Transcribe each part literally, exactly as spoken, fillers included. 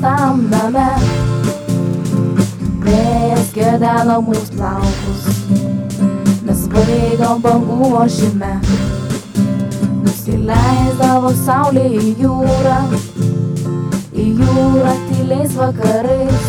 apleistam name. Vėjas kedeno mūsų plaukus, mes vaidom bangų ošime. Nusileisdavo saulė į jūrą, į jūrą tyliais vakarais.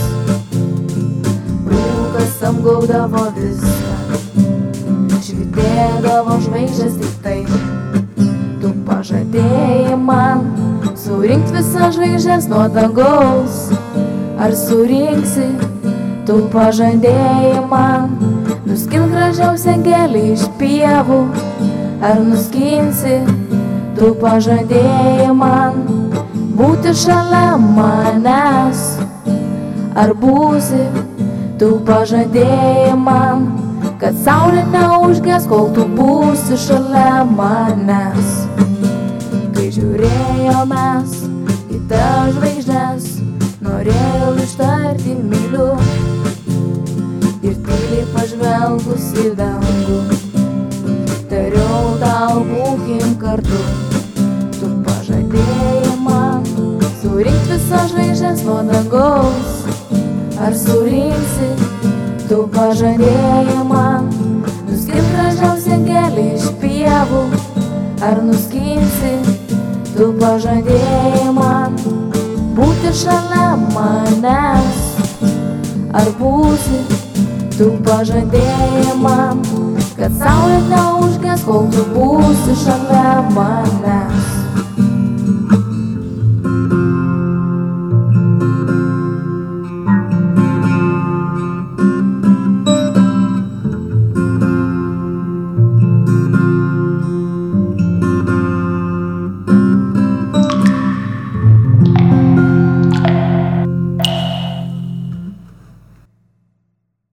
Rūkas apgaudavo viską, švytėdavo žvaigždės tik tai. Tu pažadėjai man surinkt visas žvaigždės nuo dangaus. Ar surinksi? Tu pažadėjai man nuskint gražiausią gėlį iš pievų. Ar nuskinsi? Tu pažadėjai man būti šalia manęs. Ar būsi? Tu pažadėjai man, kad saulė neužges, kol tu būsi šalia manęs. Kai žiūrėjom mes į tas žvaigždės, norėjau ištarti myliu. Ir tyliai pažvelgus į dangų, tariau tau būkim kartu. Tu pažadėjai man surinkt visas žvaigždės nuo dangaus. Ar surinksi? Tu pažadėjai man nuskint gražiausią gėlį iš pievų. Ar nuskinsi? Tu pažadėjai man būti šalia manęs. Ar būsi? Tu pažadėjai man, kad saulė neužges, kol tu būsi šalia manęs.